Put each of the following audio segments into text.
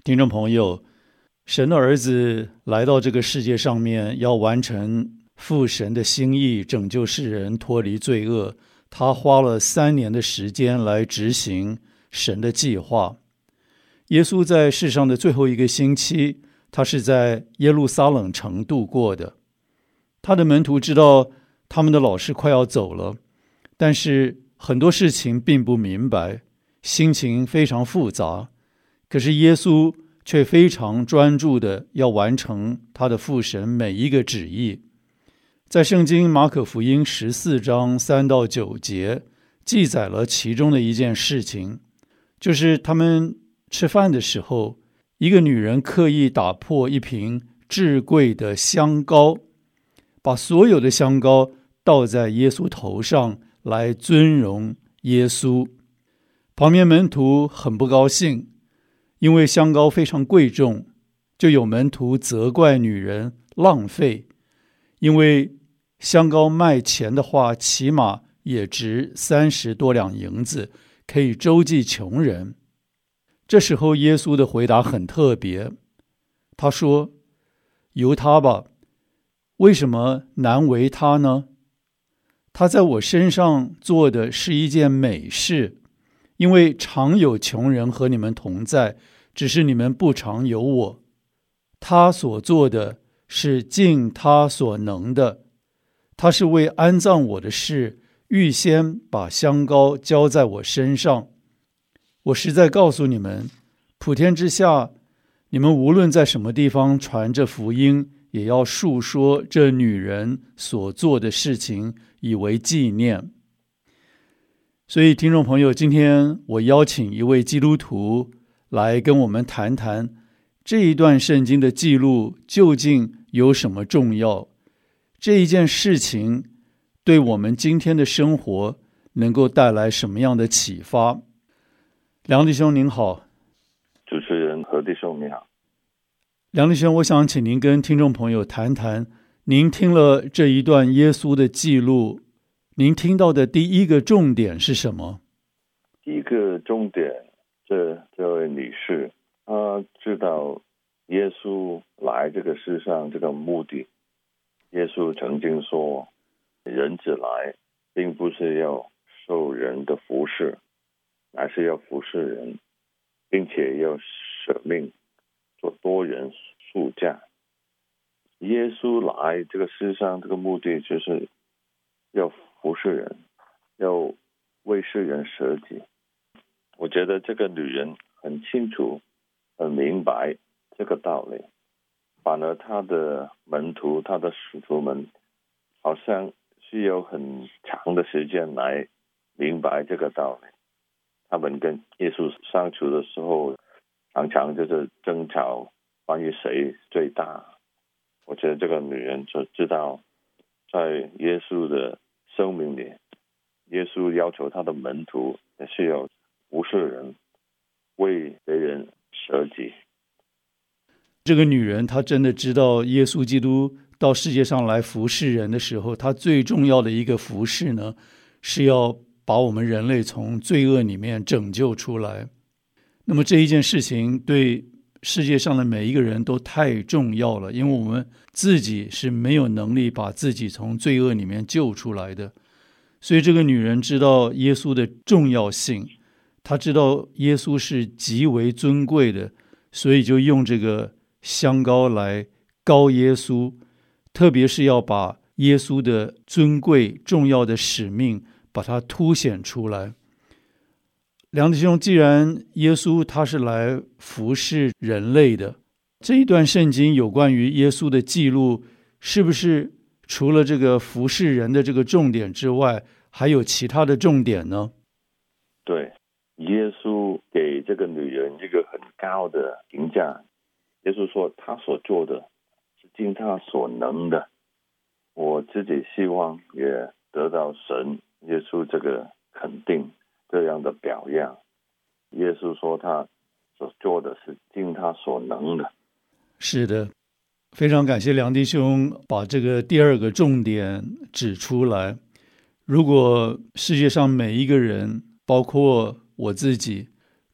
听众朋友，神的儿子来到这个世界上面，要完成父神的心意，拯救世人脱离罪恶。他花了3年的时间来执行神的计划。耶稣在世上的最后一个星期，他是在耶路撒冷城度过的。他的门徒知道他们的老师快要走了，但是很多事情并不明白，心情非常复杂。可是耶稣却非常专注的要完成他的父神每一个旨意。在圣经马可福音14章3到9节记载了其中的一件事情，就是他们吃饭的时候，一个女人刻意打破一瓶至贵的香膏，把所有的香膏倒在耶稣头上，来尊荣耶稣。旁边门徒很不高兴，因为香膏非常贵重，就有门徒责怪女人浪费，因为香膏卖钱的话，起码也值30多两银子，可以周济穷人。这时候耶稣的回答很特别，他说：由他吧，为什么难为他呢？他在我身上做的是一件美事，因为常有穷人和你们同在，只是你们不常有我。他所做的是尽他所能的，他是为安葬我的事，预先把香膏浇在我身上。我实在告诉你们，普天之下，你们无论在什么地方传这福音，也要述说这女人所做的事情，以为纪念。所以听众朋友，今天我邀请一位基督徒来跟我们谈谈这一段圣经的记录究竟有什么重要，这一件事情对我们今天的生活能够带来什么样的启发。梁弟兄您好。 主持人何弟兄你好。 梁弟兄，我想请您跟听众朋友谈谈，您听了这一段耶稣的记录，您听到的第一个重点是什么？ 第一个重点，这位女士她知道耶稣来这个世上这个目的。耶稣曾经说，人子来并不是要受人的服侍，乃是要服侍人，并且要舍命做多人赎价。耶稣来这个世上这个目的就是要服侍人，要为世人舍己。我觉得这个女人很清楚很明白这个道理，反而她的门徒她的使徒们好像需要很长的时间来明白这个道理。他们跟耶稣相处的时候，常常就是争吵关于谁最大。我觉得这个女人就知道，在耶稣的生命里，耶稣要求他的门徒也是要服侍人，为别人舍己。 这个女人她真的知道耶稣基督到世界上来服侍人的时候，她最重要的一个服侍呢，是要把我们人类从罪恶里面拯救出来。那么这一件事情对世界上的每一个人都太重要了，因为我们自己是没有能力把自己从罪恶里面救出来的。所以这个女人知道耶稣的重要性，她知道耶稣是极为尊贵的，所以就用这个香膏来膏耶稣，特别是要把耶稣的尊贵重要的使命把它凸显出来。梁弟兄，既然耶稣他是来服侍人类的，这一段圣经有关于耶稣的记录，是不是除了这个服侍人的这个重点之外，还有其他的重点呢？ 对，耶稣给这个女人一个很高的评价。耶稣说他所做的是尽他所能的。我自己希望也得到神耶稣这个肯定，这样的表扬。耶稣说他所做的是尽他所能的。 是的，非常感谢梁弟兄把这个第二个重点指出来。如果世界上每一个人，包括我自己，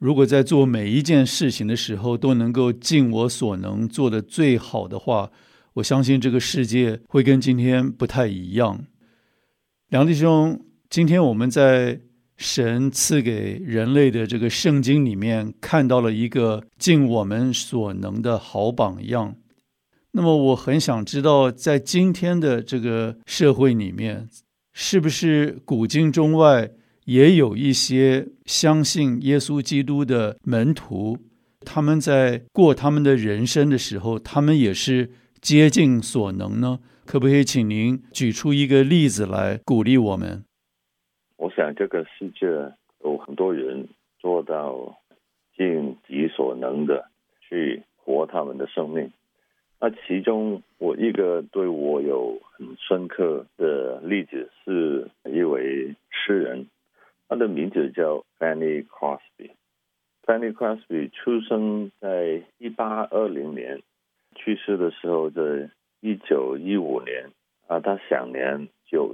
如果在做每一件事情的时候都能够尽我所能做得最好的话，我相信这个世界会跟今天不太一样。梁弟兄，今天我们在神赐给人类的这个圣经里面看到了一个尽我们所能的好榜样。那么我很想知道，在今天的这个社会里面，是不是古今中外也有一些相信耶稣基督的门徒，他们在过他们的人生的时候，他们也是竭尽所能呢？可不可以请您举出一个例子来鼓励我们？ 我想这个世界有很多人做到尽己所能的去活他们的生命。那其中我一个对我有很深刻的例子是一位诗人，他的名字叫 Fanny Crosby。Fanny Crosby 出生在1820年，去世的时候在1915年，他享年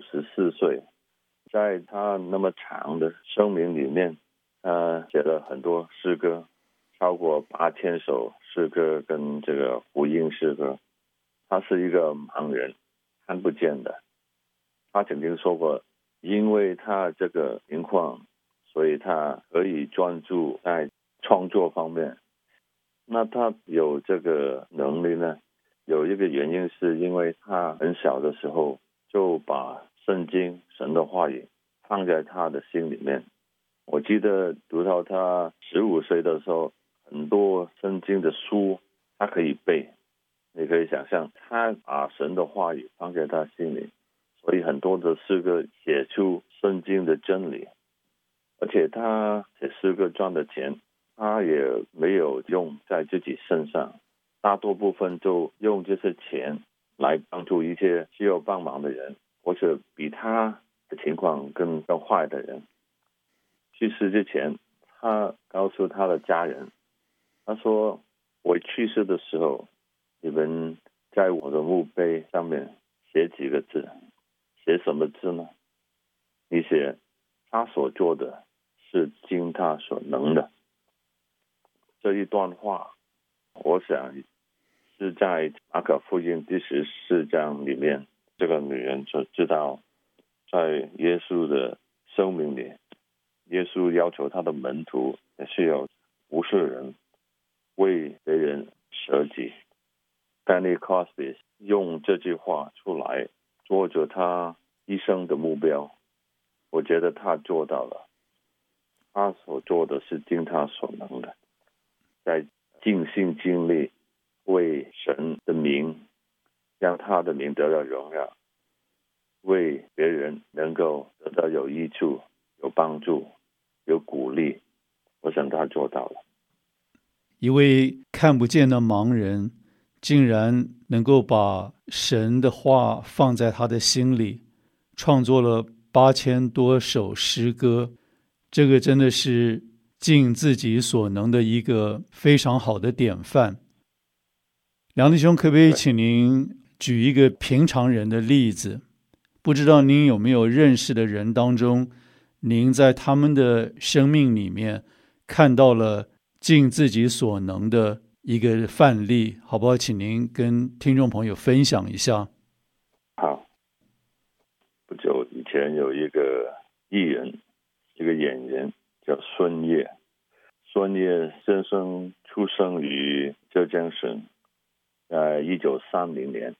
94岁。在他那么长的生命里面，他写了很多诗歌，超过8000首诗歌跟这个福音诗歌。他是一个盲人，看不见的。他曾经说过，因为他这个情况，所以他可以专注在创作方面。那他有这个能力呢，有一个原因是因为他很小的时候就把圣经神的话语放在他的心里面。我记得读到他15岁的时候，很多圣经的书他可以背。你可以想象，他把神的话语放在他心里，所以很多的诗歌写出圣经的真理。而且他写诗歌赚的钱，他也没有用在自己身上，大多部分就用这些钱来帮助一些需要帮忙的人，或者比他的情况更坏的人。去世之前，他告诉他的家人，他说，我去世的时候，你们在我的墓碑上面写几个字。写什么字呢？你写他所做的是尽他所能的。这一段话我想是在马可福音第14章里面，这个女人就知道，在耶稣的生命里，耶稣要求他的门徒也是要服侍人，为别人舍己。Fanny Crosby 用这句话出来做着他一生的目标，我觉得他做到了。他所做的是尽他所能的，在尽心尽力为神的名，让他的名得到荣耀，为别人能够得到有益处、有帮助、有鼓励。我想他做到了。 一位看不见的盲人竟然能够把神的话放在他的心里，创作了8000多首诗歌，这个真的是尽自己所能的一个非常好的典范。梁弟兄，可不可以请您举一个平常人的例子？不知道您有没有认识的人当中，您在他们的生命里面看到了尽自己所能的一个范例，好不好？请您跟听众朋友分享一下。 好，不久以前有一个艺人，一个演员叫孙烨。孙烨先生出生于浙江省，在1930年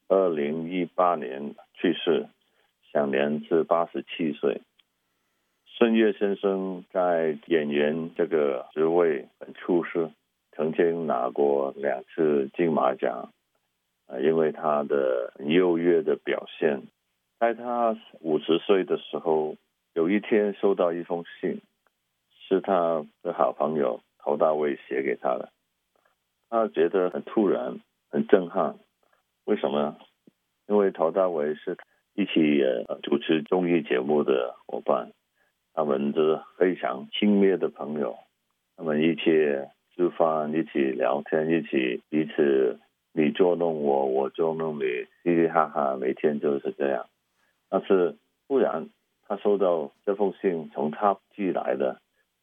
，2018年去世，享年是87岁。孙烨先生在演员这个职位很出色，曾经拿过2次金马奖，因为他的优越的表现。在他50岁的时候，有一天收到一封信，是他的好朋友陶大卫写给他的。他觉得很突然，很震撼。为什么呢？因为陶大卫是一起主持综艺节目的伙伴，他们是非常亲密的朋友，他们一起吃饭，一起聊天，一起彼此你捉弄我，我捉弄你，嘻嘻哈哈，每天就是这样。但是突然他收到这封信，从他寄来的，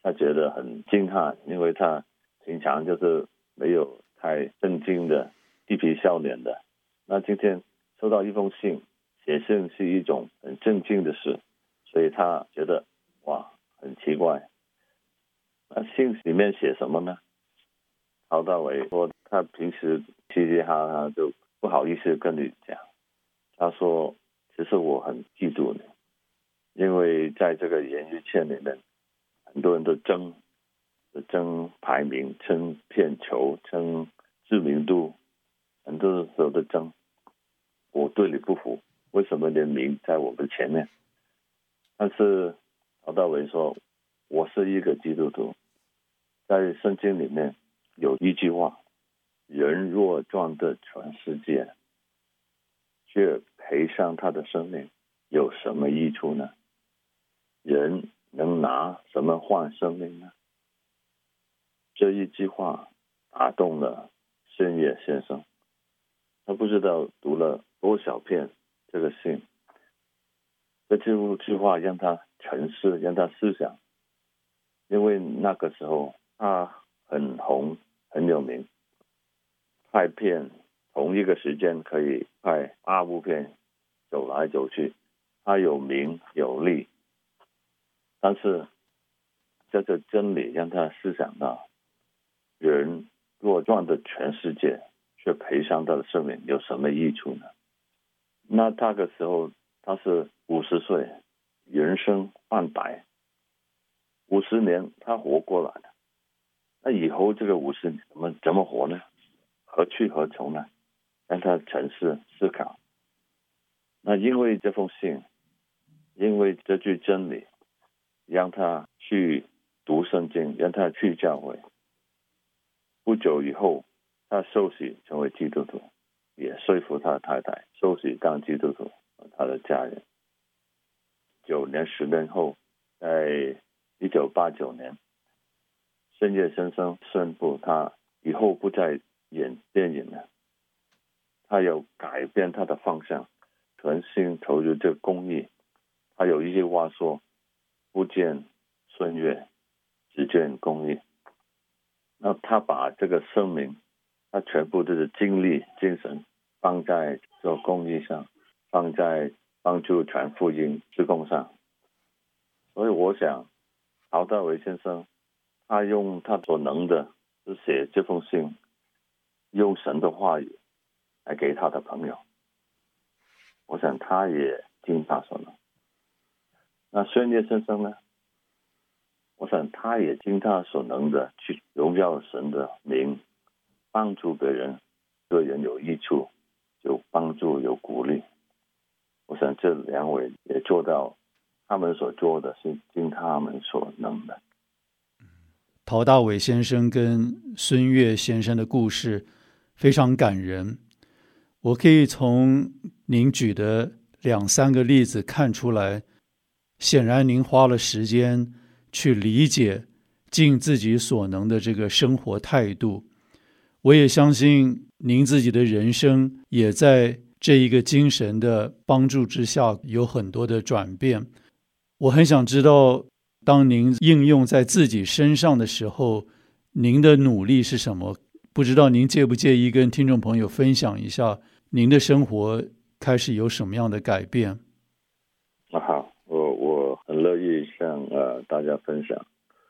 他觉得很惊叹，因为他平常就是没有太正经的嬉皮笑脸的。那今天收到一封信，写信是一种很正经的事，所以他觉得哇，很奇怪。那信里面写什么呢？陶大伟说他平时嘻嘻哈哈，就不好意思跟你讲。他说其实我很嫉妒你，因为在这个演艺圈里面，很多人都争排名，争片酬，争知名度，很多时候都争。我对你不服，为什么连名在我们前面？但是陶大伟说，我是一个基督徒，在圣经里面有一句话，人若赚得全世界，却赔上他的生命，有什么益处呢？人能拿什么换生命呢？这一句话打动了孙越先生，他不知道读了多少遍这个信，这句话让他沉思，让他思想。因为那个时候他很红，很有名，拍片同一个时间可以拍8部片，走来走去，他有名有利。但是这个真理让他思想到，人若赚得全世界，却赔上他的生命，有什么益处呢？那那个时候他是50岁，人生半百，50年他活过来了。那以后这个50年怎么活呢？何去何从呢？让他沉思思考。那因为这封信，因为这句真理，让他去读圣经，让他去教会。不久以后，他受洗成为基督徒，也说服他的太太受洗当基督徒，他的家人。9年10年后，在1989年，孙越先生宣布他以后不再演电影了，他有改变他的方向，全心投入这个公益。他有一句话说，不见孙越，只见公益。那他把这个生命，他全部的精力精神放在做公益上，放在帮助传福音事工上。所以我想陶大伟先生他用他所能的就写这封信，用神的话语来给他的朋友，我想他也尽他所能。那孙越先生呢，我想他也尽他所能的去荣耀神的名，帮助别人，对人有益处，有帮助有鼓励。我想这2位也做到他们所做的是尽他们所能的。 陶大伟先生跟孙越先生的故事非常感人，我可以从您举的2、3个例子看出来，显然您花了时间去理解尽自己所能的这个生活态度。我也相信您自己的人生也在这一个精神的帮助之下有很多的转变。我很想知道，当您应用在自己身上的时候，您的努力是什么？不知道您介不介意跟听众朋友分享一下您的生活开始有什么样的改变？ 好，我很乐意向大家分享。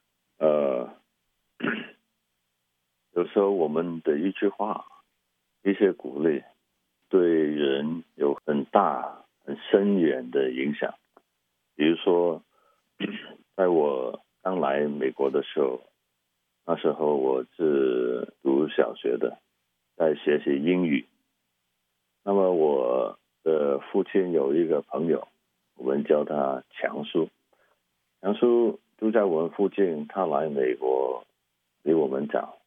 有时候我们的一句话，一些鼓励，对人有很大很深远的影响。比如说，在我刚来美国的时候，那时候我是读小学的，在学习英语。那么我的父亲有一个朋友，我们叫他强叔。强叔住在我们附近，他来美国比我们早。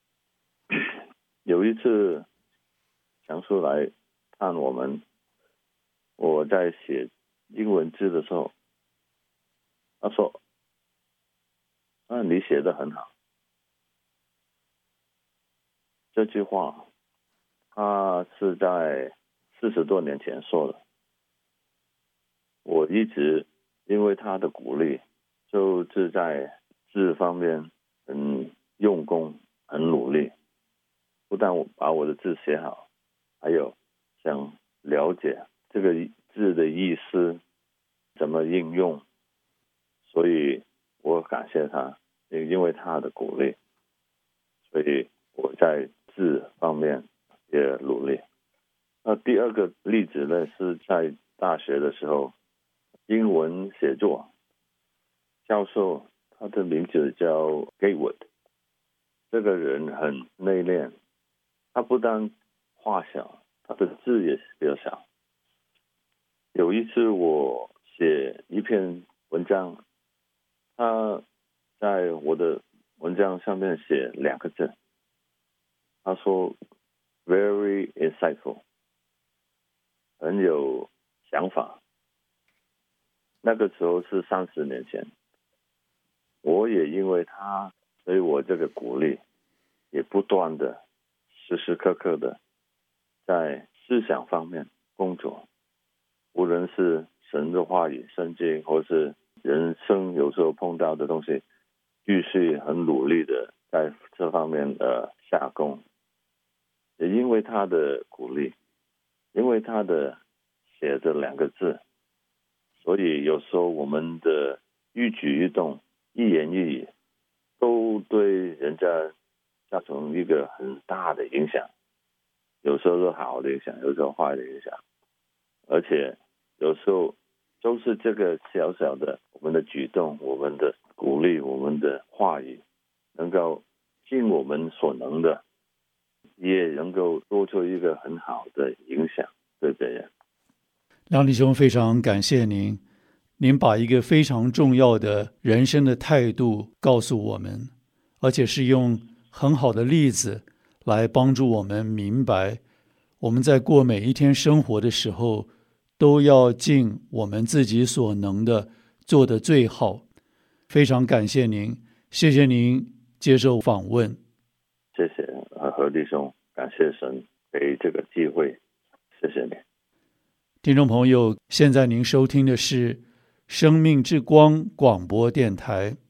有一次强叔来看我们，我在写英文字的时候，他说你写得很好。这句话他是在40多年前说的，我一直因为他的鼓励，就自字方面很用功，很努力，不但我把我的字写好，还有想了解这个字的意思怎么应用，所以我感谢他，因为他的鼓励，所以我在字方面也努力。那第二个例子呢，是在大学的时候，英文写作教授，他的名字叫 Gatewood， 这个人很内敛，他不但话小，他的字也比较小。有一次我写一篇文章，他在我的文章上面写2个字，他说 very insightful， 很有想法。那个时候是30年前，我也因为他对我这个鼓励，也不断的时时刻刻的在思想方面工作，无论是神的话语、圣经，或是人生有时候碰到的东西，继续很努力的在这方面下功。也因为他的鼓励，因为他的写的2个字，所以有时候我们的一举一动、一言一语，都对人家造成一个很大的影响。有时候是好的影响，有时候坏的影响，而且有时候都是这个小小的我们的举动、我们的鼓励、我们的话语，能够尽我们所能的，也能够做出一个很好的影响对别人。 梁弟兄，非常感谢您，您把一个非常重要的人生的态度告诉我们，而且是用很好的例子来帮助我们明白，我们在过每一天生活的时候，都要尽我们自己所能的做得最好。非常感谢您，谢谢您接受访问。 谢谢何弟兄，感谢神给这个机会，谢谢你。 听众朋友，现在您收听的是生命之光广播电台。